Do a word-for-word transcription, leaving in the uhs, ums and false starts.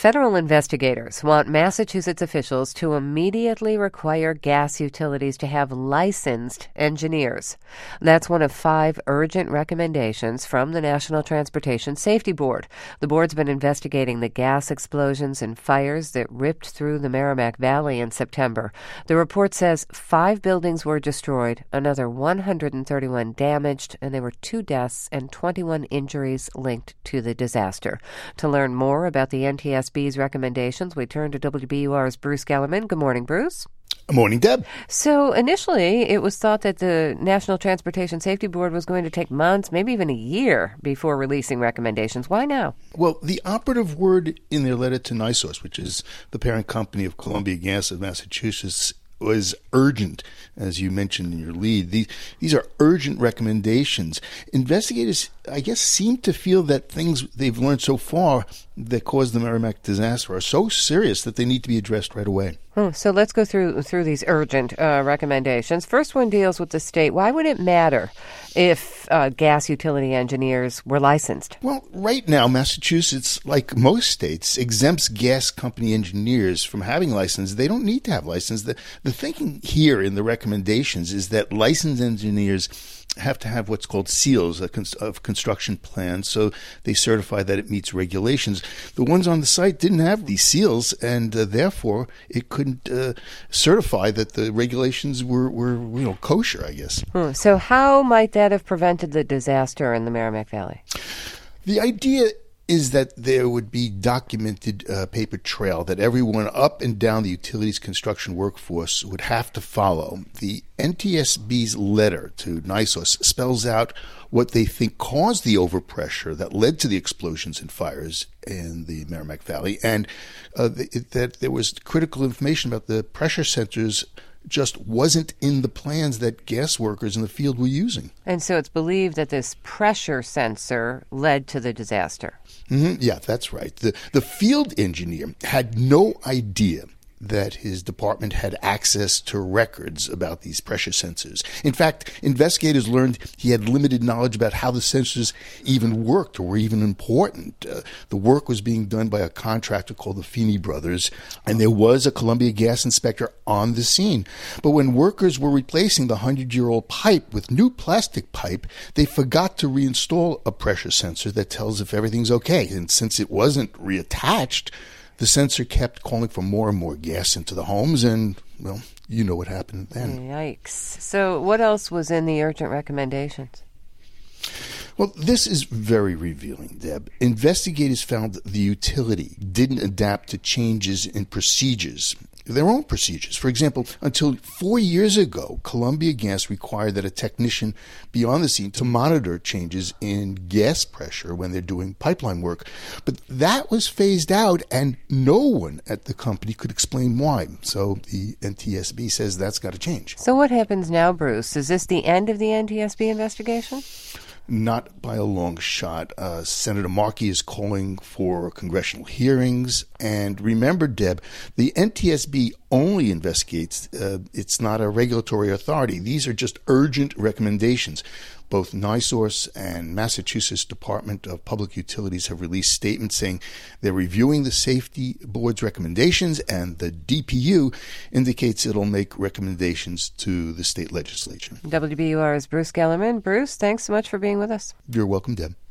Federal investigators want Massachusetts officials to immediately require gas utilities to have licensed engineers. That's one of five urgent recommendations from the National Transportation Safety Board. The board's been investigating the gas explosions and fires that ripped through the Merrimack Valley in September. The report says five buildings were destroyed, another one hundred thirty-one damaged, and there were two deaths and twenty-one injuries linked to the disaster. To learn more about the N T S B's recommendations, we turn to W B U R's Bruce Gellerman. Good morning, Bruce. Good morning, Deb. So initially, it was thought that the National Transportation Safety Board was going to take months, maybe even a year, before releasing recommendations. Why now? Well, the operative word in their letter to NiSource, which is the parent company of Columbia Gas of Massachusetts, was urgent, as you mentioned in your lead. These, these are urgent recommendations. Investigators, I guess, seem to feel that things they've learned so far that caused the Merrimack disaster are so serious that they need to be addressed right away. Hmm, so let's go through through these urgent uh, recommendations. First one deals with the state. Why would it matter if uh, gas utility engineers were licensed? Well, right now, Massachusetts, like most states, exempts gas company engineers from having license. They don't need to have license. The, the thinking here in the recommendations is that licensed engineers have to have what's called seals of construction plans, so they certify that it meets regulations. The ones on the site didn't have these seals, and uh, therefore it couldn't uh, certify that the regulations were, were you know, kosher, I guess. Hmm. So how might that have prevented the disaster in the Merrimack Valley? The idea is that there would be documented uh, paper trail that everyone up and down the utilities construction workforce would have to follow. The N T S B's letter to NiSource spells out what they think caused the overpressure that led to the explosions and fires in the Merrimack Valley, and uh, th- that there was critical information about the pressure sensors just wasn't in the plans that gas workers in the field were using. And so it's believed that this pressure sensor led to the disaster. Mm-hmm. Yeah, that's right. The, the field engineer had no idea that his department had access to records about these pressure sensors. In fact, investigators learned he had limited knowledge about how the sensors even worked or were even important. Uh, the work was being done by a contractor called the Feeney Brothers, and there was a Columbia gas inspector on the scene. But when workers were replacing the hundred-year-old pipe with new plastic pipe, they forgot to reinstall a pressure sensor that tells if everything's okay. And since it wasn't reattached, the sensor kept calling for more and more gas into the homes, and, well, you know what happened then. Yikes. So what else was in the urgent recommendations? Well, this is very revealing, Deb. Investigators found the utility didn't adapt to changes in procedures, their own procedures. For example, until four years ago, Columbia Gas required that a technician be on the scene to monitor changes in gas pressure when they're doing pipeline work. But that was phased out, and no one at the company could explain why. So the N T S B says that's got to change. So what happens now, Bruce? Is this the end of the N T S B investigation? Not by a long shot. Uh, Senator Markey is calling for congressional hearings. And remember, Deb, the N T S B only investigates. Uh, it's not a regulatory authority. These are just urgent recommendations. Both NiSource and Massachusetts Department of Public Utilities have released statements saying they're reviewing the Safety Board's recommendations, and the D P U indicates it'll make recommendations to the state legislature. W B U R's Bruce Gellerman. Bruce, thanks so much for being with us. You're welcome, Deb.